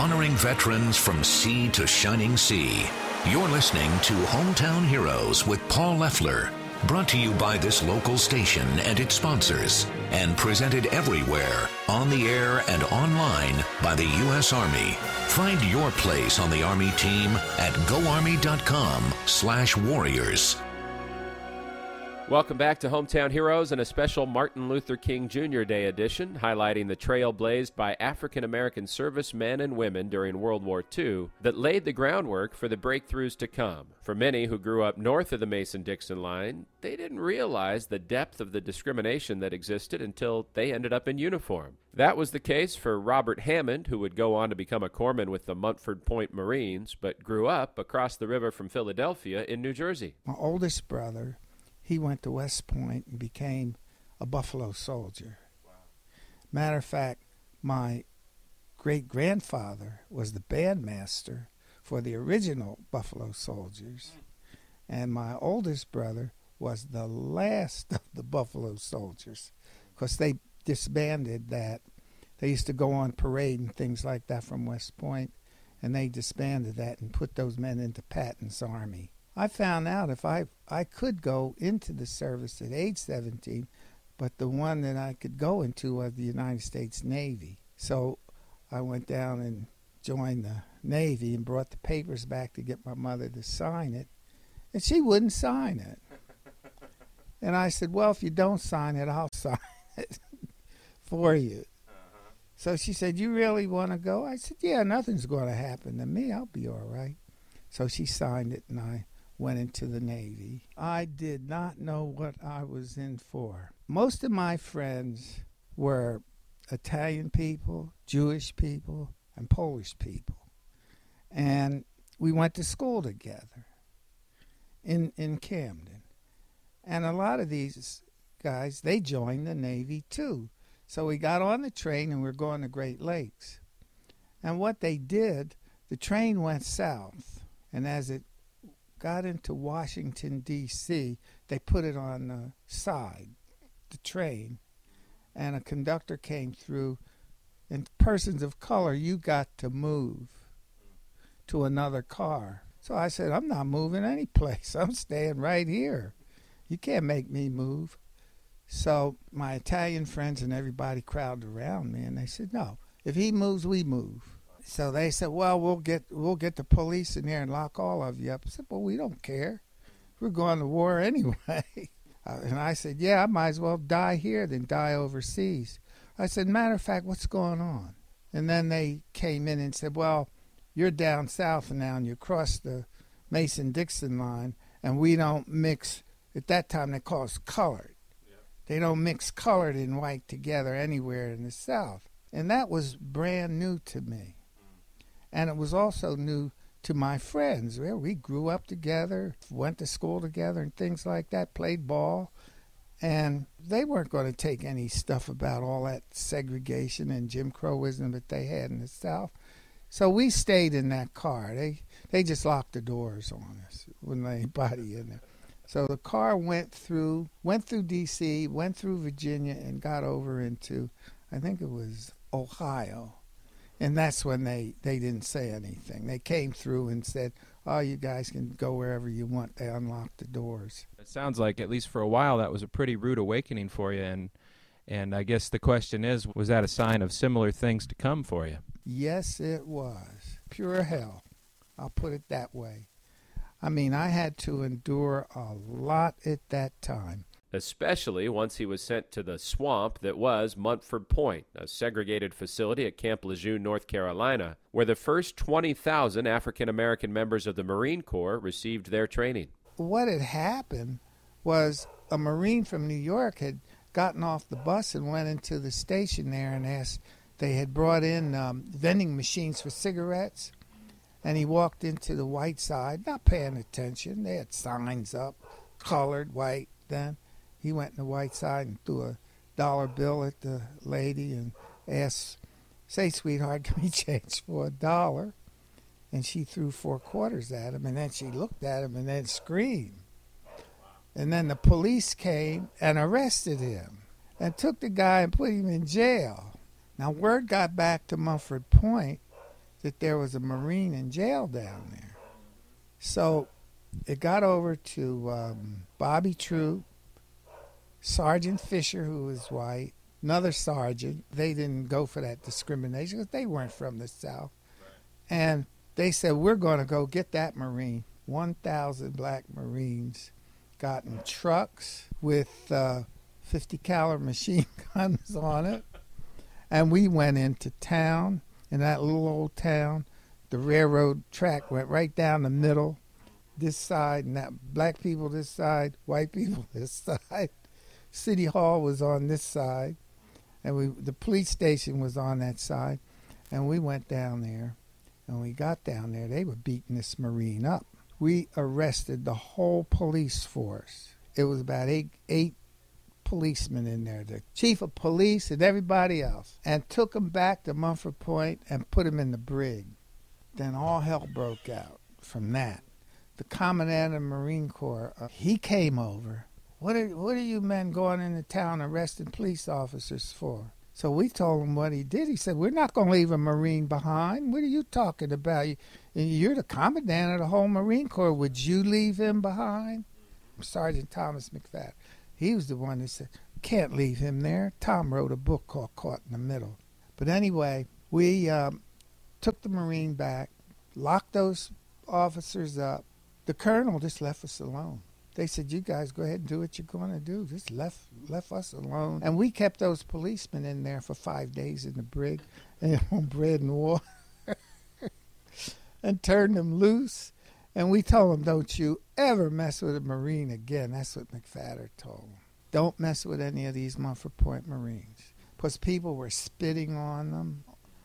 honoring veterans from sea to shining sea. You're listening to Hometown Heroes with Paul Leffler, brought to you by this local station and its sponsors, and presented everywhere, on the air and online by the U.S. Army. Find your place on the Army team at goarmy.com/warriors. Welcome back to Hometown Heroes and a special Martin Luther King Jr. Day edition, highlighting the trail blazed by African-American servicemen and women during World War II that laid the groundwork for the breakthroughs to come. For many who grew up north of the Mason-Dixon line, they didn't realize the depth of the discrimination that existed until they ended up in uniform. That was the case for Robert Hammond, who would go on to become a corpsman with the Montford Point Marines, but grew up across the river from Philadelphia in New Jersey. My oldest brother, he went to West Point and became a Buffalo Soldier. Wow. Matter of fact, my great-grandfather was the bandmaster for the original Buffalo Soldiers. And my oldest brother was the last of the Buffalo Soldiers, because they disbanded that. They used to go on parade and things like that from West Point, and they disbanded that and put those men into Patton's Army. I found out if I could go into the service at age 17, but the one that I could go into was the United States Navy. So I went down and joined the Navy and brought the papers back to get my mother to sign it, and she wouldn't sign it. And I said, well, if you don't sign it, I'll sign it for you. So she said, you really want to go? I said, yeah, nothing's going to happen to me. I'll be all right. So she signed it, and I went into the Navy. I did not know what I was in for. Most of my friends were Italian people, Jewish people, and Polish people. And we went to school together in Camden. And a lot of these guys, they joined the Navy too. So we got on the train and we were going to Great Lakes. And what they did, the train went south. And as it got into Washington, D.C., they put it on the side, the train, and a conductor came through, and persons of color, you got to move to another car. So I said, I'm not moving any place. I'm staying right here. You can't make me move. So my Italian friends and everybody crowded around me, and they said, no, if he moves, we move. So they said, well, we'll get the police in there and lock all of you up. I said, well, we don't care. We're going to war anyway. And I said, yeah, I might as well die here than die overseas. I said, matter of fact, what's going on? And then they came in and said, well, you're down south now and you crossed the Mason-Dixon line, and we don't mix. At that time, they call us colored. Yeah. They don't mix colored and white together anywhere in the South. And that was brand new to me. And it was also new to my friends. Well, we grew up together, went to school together and things like that, played ball. And they weren't going to take any stuff about all that segregation and Jim Crowism that they had in the South. So we stayed in that car. They just locked the doors on us. Wouldn't let anybody in there. So the car went through D.C., went through Virginia, and got over into, I think it was Ohio. And that's when they didn't say anything. They came through and said, oh, you guys can go wherever you want. They unlocked the doors. It sounds like, at least for a while, that was a pretty rude awakening for you. And I guess the question is, was that a sign of similar things to come for you? Yes, it was. Pure hell. I'll put it that way. I mean, I had to endure a lot at that time. Especially once he was sent to the swamp that was Montford Point, a segregated facility at Camp Lejeune, North Carolina, where the first 20,000 African-American members of the Marine Corps received their training. What had happened was a Marine from New York had gotten off the bus and went into the station there and asked, they had brought in vending machines for cigarettes, and he walked into the white side, not paying attention. They had signs up, colored, white, then. He went in the white side and threw a $1 bill at the lady and asked, say, sweetheart, give me change for $1. And she threw 4 quarters at him, and then she looked at him and then screamed. And then the police came and arrested him and took the guy and put him in jail. Now, word got back to Montford Point that there was a Marine in jail down there. So it got over to Bobby Troop, Sergeant Fisher, who was white, another sergeant. They didn't go for that discrimination because they weren't from the South. And they said, we're going to go get that Marine. 1,000 black Marines got in trucks with 50 caliber machine guns on it. And we went into town, in that little old town. The railroad track went right down the middle, this side, and that black people this side, white people this side. City Hall was on this side, and the police station was on that side. And we went down there, and we got down there. They were beating this Marine up. We arrested the whole police force. It was about eight policemen in there, the chief of police and everybody else, and took them back to Mumford Point and put them in the brig. Then all hell broke out from that. The commandant of the Marine Corps, he came over. What are you men going into town arresting police officers for? So we told him what he did. He said, we're not going to leave a Marine behind. What are you talking about? You're the commandant of the whole Marine Corps. Would you leave him behind? Sergeant Thomas McFadden. He was the one that said, can't leave him there. Tom wrote a book called Caught in the Middle. But anyway, we took the Marine back, locked those officers up. The colonel just left us alone. They said, you guys go ahead and do what you're going to do. Just left us alone. And we kept those policemen in there for 5 days in the brig and on bread and water and turned them loose. And we told them, don't you ever mess with a Marine again. That's what McFadden told them. Don't mess with any of these Mumford Point Marines. Because people were spitting on them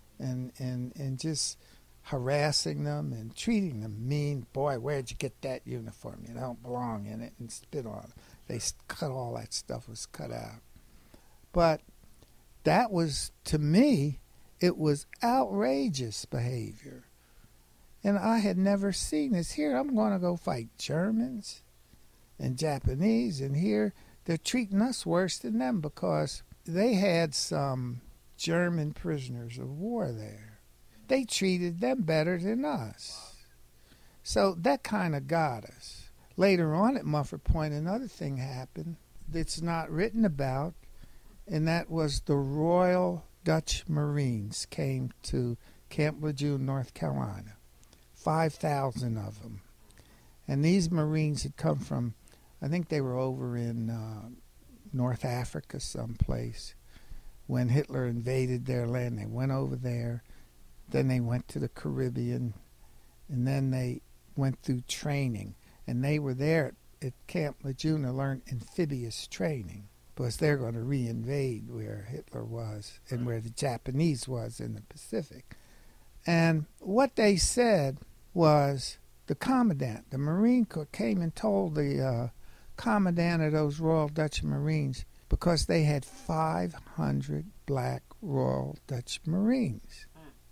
and just harassing them and treating them mean. Boy, where'd you get that uniform? You don't belong in it, and spit on it. They cut all that stuff, was cut out. But that was, to me, it was outrageous behavior. And I had never seen this. Here, I'm going to go fight Germans and Japanese, and here they're treating us worse than them because they had some German prisoners of war there. They treated them better than us. So that kind of got us. Later on at Mumford Point, another thing happened that's not written about, and that was the Royal Dutch Marines came to Camp Lejeune, North Carolina. 5,000 of them. And these Marines had come from, I think they were over in North Africa someplace. When Hitler invaded their land, they went over there. Then they went to the Caribbean, and then they went through training. And they were there at Camp Lejeune to learn amphibious training because they're going to re-invade where Hitler was and where the Japanese was in the Pacific. And what they said was the commandant, the Marine Corps, came and told the commandant of those Royal Dutch Marines, because they had 500 black Royal Dutch Marines.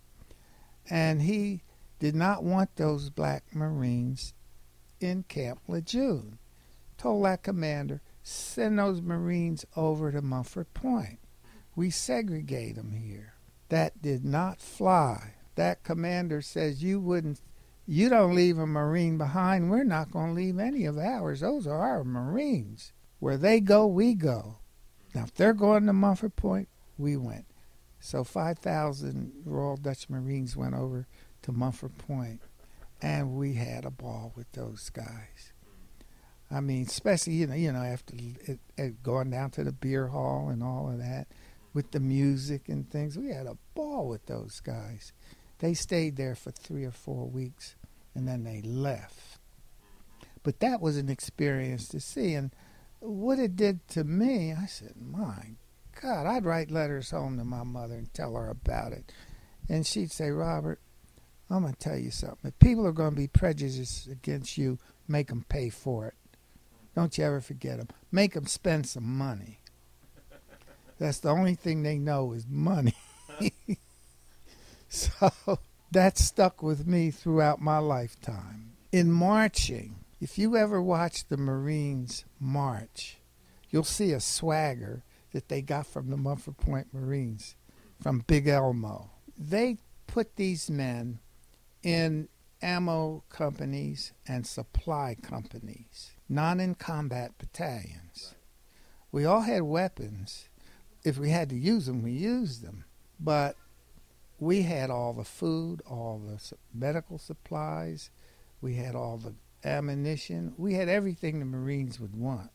And he did not want those black Marines in Camp Lejeune. Told that commander, send those Marines over to Mumford Point. We segregate them here. That did not fly. That commander says, you don't leave a Marine behind. We're not going to leave any of ours. Those are our Marines. Where they go, we go. Now, if they're going to Mumford Point, we went. So 5,000 Royal Dutch Marines went over to Mumford Point, and we had a ball with those guys. I mean, especially, you know, after going down to the beer hall and all of that, with the music and things, we had a ball with those guys. They stayed there for 3 or 4 weeks, and then they left. But that was an experience to see, and what it did to me, I said, my God, I'd write letters home to my mother and tell her about it. And she'd say, Robert, I'm going to tell you something. If people are going to be prejudiced against you, make them pay for it. Don't you ever forget them. Make them spend some money. That's the only thing they know is money. So that stuck with me throughout my lifetime. In marching, if you ever watch the Marines march, you'll see a swagger that they got from the Mumford Point Marines, from Big Elmo. They put these men in ammo companies and supply companies, not in combat battalions. We all had weapons. If we had to use them, we used them. But we had all the food, all the medical supplies. We had all the ammunition. We had everything the Marines would want.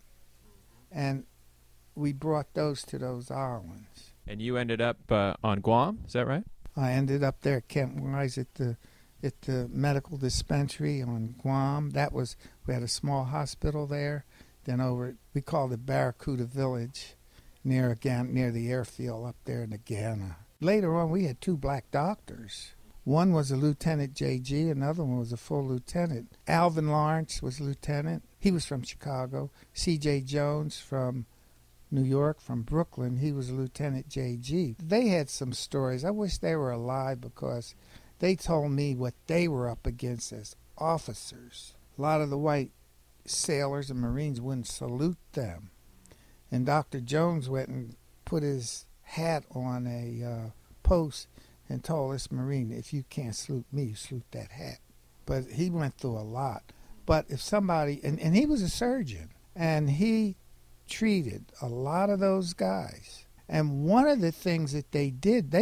And we brought those to those islands. And you ended up on Guam, is that right? I ended up there at Camp Wise at the medical dispensary on Guam. We had a small hospital there. Then we called it Barracuda Village, near the airfield up there in Agana. Later on, we had 2 black doctors. One was a Lieutenant J.G., another one was a full lieutenant. Alvin Lawrence was lieutenant. He was from Chicago. C.J. Jones from New York, from Brooklyn, he was Lieutenant J.G. They had some stories. I wish they were alive because they told me what they were up against as officers. A lot of the white sailors and Marines wouldn't salute them. And Dr. Jones went and put his hat on a post and told this Marine, if you can't salute me, you salute that hat. But he went through a lot. But if somebody, and he was a surgeon, and he treated a lot of those guys. And one of the things that they did,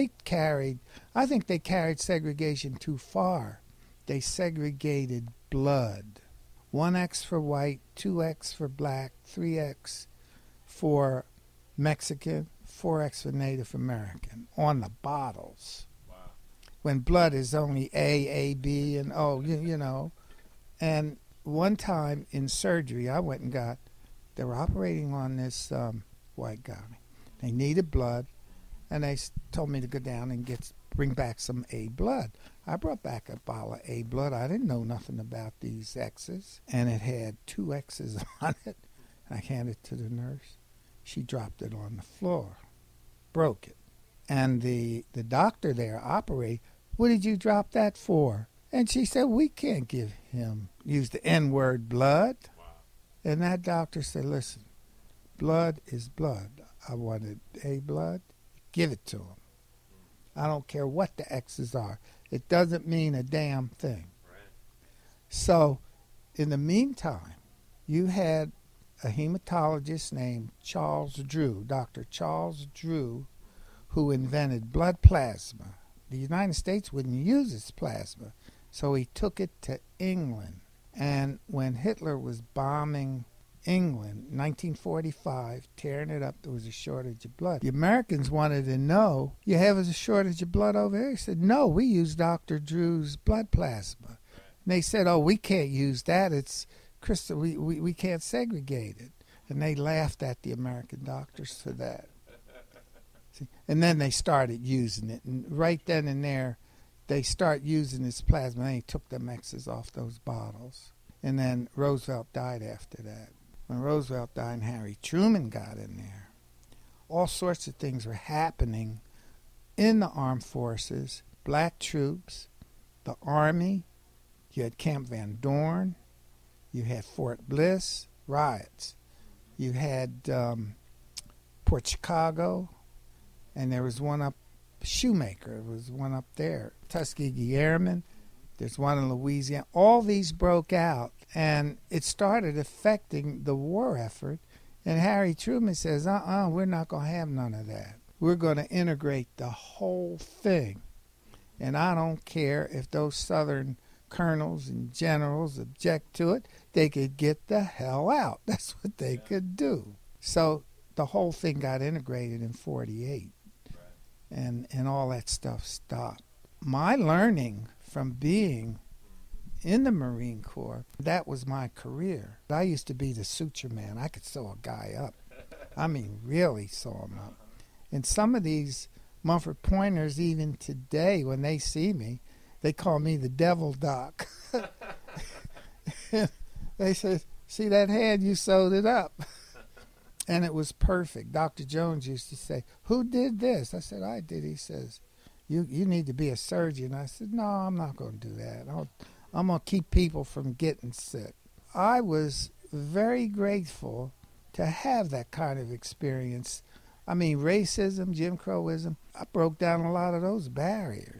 I think they carried segregation too far. They segregated blood. 1X for white, 2X for black, 3X for Mexican, 4X for Native American on the bottles. Wow. When blood is only A, B, and O, you know. And one time in surgery, they were operating on this white guy. They needed blood, and they told me to go down and bring back some A blood. I brought back a bottle of A blood. I didn't know nothing about these X's, and it had 2 X's on it. I handed it to the nurse. She dropped it on the floor, broke it. And the doctor there operated, what did you drop that for? And she said, we can't use the N-word blood. Wow. And that doctor said, listen, blood is blood. I wanted A blood, give it to him. I don't care what the X's are. It doesn't mean a damn thing. Right. So, in the meantime, you had a hematologist named Charles Drew, Dr. Charles Drew, who invented blood plasma. The United States wouldn't use its plasma, so he took it to England. And when Hitler was bombing England, 1945, tearing it up, there was a shortage of blood. The Americans wanted to know, you have a shortage of blood over there? He said, no, we use Dr. Drew's blood plasma. And they said, oh, we can't use that. It's crystal. We can't segregate it. And they laughed at the American doctors for that. See? And then they started using it. And right then and there, they start using this plasma. They took the X's off those bottles. And then Roosevelt died after that. When Roosevelt died and Harry Truman got in there, all sorts of things were happening in the armed forces. Black troops, the Army, you had Camp Van Dorn, you had Fort Bliss, riots. You had Port Chicago, and there was one up Shoemaker. There was one up there. Tuskegee Airmen. There's one in Louisiana. All these broke out, and it started affecting the war effort. And Harry Truman says, we're not going to have none of that. We're going to integrate the whole thing. And I don't care if those Southern colonels and generals object to it. They could get the hell out. That's what they could do. So the whole thing got integrated in 48. And all that stuff stopped. My learning from being in the Marine Corps, that was my career. I used to be the suture man. I could sew a guy up. I mean, really sew him up. And some of these Mumford Pointers, even today, when they see me, they call me the Devil Doc. They said, see that hand? You sewed it up. And it was perfect. Dr. Jones used to say, who did this? I said, I did. He says, you need to be a surgeon. I said, no, I'm not going to do that. I'm going to keep people from getting sick. I was very grateful to have that kind of experience. I mean, racism, Jim Crowism, I broke down a lot of those barriers.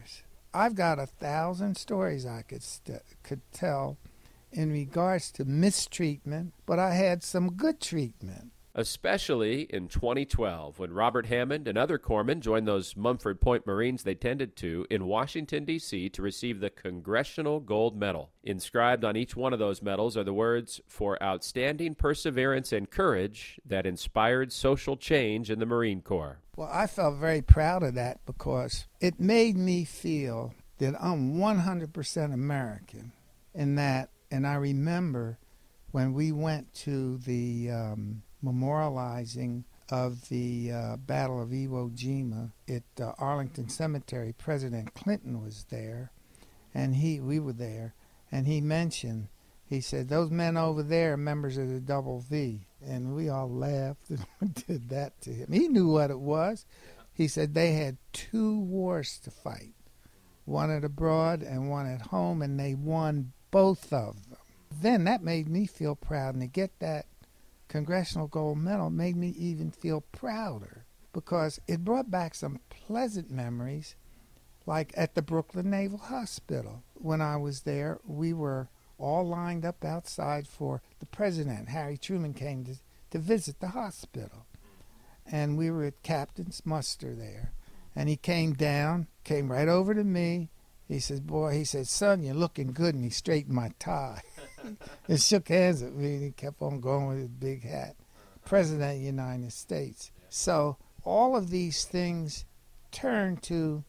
I've got 1,000 stories I could tell in regards to mistreatment, but I had some good treatment. Especially in 2012, when Robert Hammond and other corpsmen joined those Mumford Point Marines they tended to in Washington, D.C. to receive the Congressional Gold Medal. Inscribed on each one of those medals are the words, "For outstanding perseverance and courage that inspired social change in the Marine Corps." Well, I felt very proud of that because it made me feel that I'm 100% American in that. And I remember when we went to the memorializing of the Battle of Iwo Jima at Arlington Cemetery, President Clinton was there, and we were there, and he mentioned, he said, "Those men over there are members of the Double V." And we all laughed and did that to him. He knew what it was. He said they had 2 wars to fight, one at abroad and one at home, and they won both of them. Then that made me feel proud, and to get that Congressional Gold Medal made me even feel prouder because it brought back some pleasant memories, like at the Brooklyn Naval Hospital. When I was there, we were all lined up outside for the president. Harry Truman came to visit the hospital, and we were at Captain's muster there. And he came right over to me. He said, "Son, you're looking good," and he straightened my tie. He shook hands with me, and he kept on going with his big hat. President of the United States. So all of these things turn to,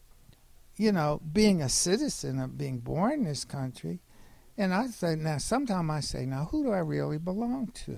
being a citizen of being born in this country. And I say, sometimes who do I really belong to?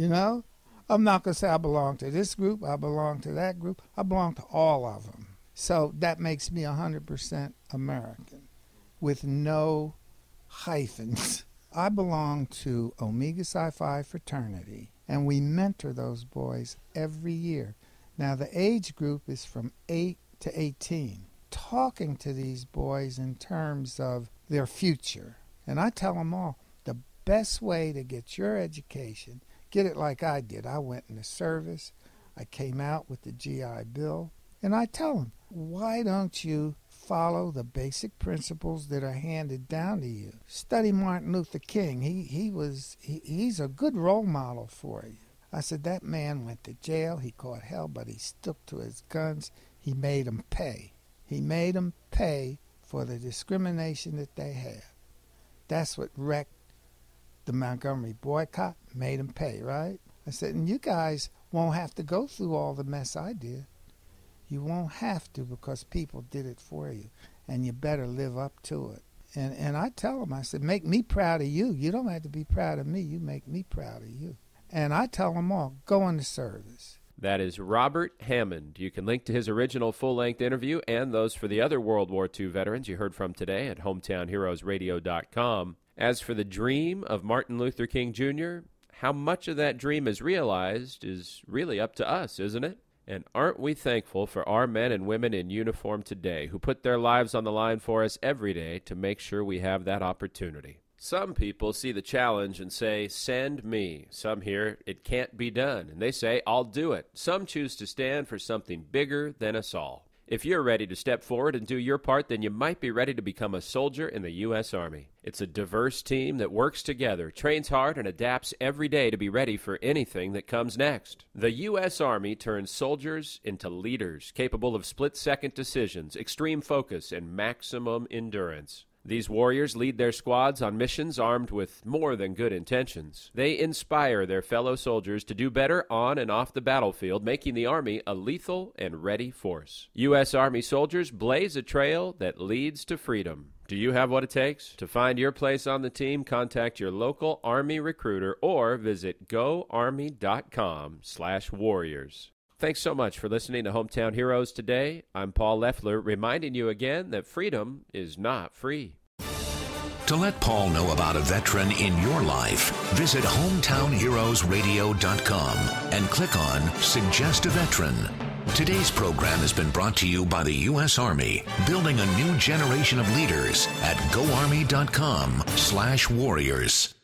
I'm not going to say I belong to this group, I belong to that group. I belong to all of them. So that makes me 100% American with no hyphens. I belong to Omega Psi Phi fraternity, and we mentor those boys every year. Now, the age group is from 8 to 18. Talking to these boys in terms of their future. And I tell them all, the best way to get your education, get it like I did. I went in the service. I came out with the GI Bill. And I tell them, why don't you follow the basic principles that are handed down to you? Study Martin Luther King. He's a good role model for you. I said, that man went to jail. He caught hell, but he stuck to his guns. He made them pay. He made them pay for the discrimination that they had. That's what wrecked the Montgomery boycott, made them pay, right? I said, and you guys won't have to go through all the mess I did. You won't have to because people did it for you, and you better live up to it. And I tell them, I said, make me proud of you. You don't have to be proud of me. You make me proud of you. And I tell them all, go into service. That is Robert Hammond. You can link to his original full-length interview and those for the other World War II veterans you heard from today at hometownheroesradio.com. As for the dream of Martin Luther King Jr., how much of that dream is realized is really up to us, isn't it? And aren't we thankful for our men and women in uniform today who put their lives on the line for us every day to make sure we have that opportunity? Some people see the challenge and say, send me. Some hear, it can't be done, and they say, I'll do it. Some choose to stand for something bigger than us all. If you're ready to step forward and do your part, then you might be ready to become a soldier in the U.S. Army. It's a diverse team that works together, trains hard, and adapts every day to be ready for anything that comes next. The U.S. Army turns soldiers into leaders, capable of split-second decisions, extreme focus, and maximum endurance. These warriors lead their squads on missions armed with more than good intentions. They inspire their fellow soldiers to do better on and off the battlefield, making the Army a lethal and ready force. U.S. Army soldiers blaze a trail that leads to freedom. Do you have what it takes? To find your place on the team, contact your local Army recruiter or visit goarmy.com/warriors. Thanks so much for listening to Hometown Heroes today. I'm Paul Leffler, reminding you again that freedom is not free. To let Paul know about a veteran in your life, visit hometownheroesradio.com and click on Suggest a Veteran. Today's program has been brought to you by the U.S. Army, building a new generation of leaders at goarmy.com/warriors.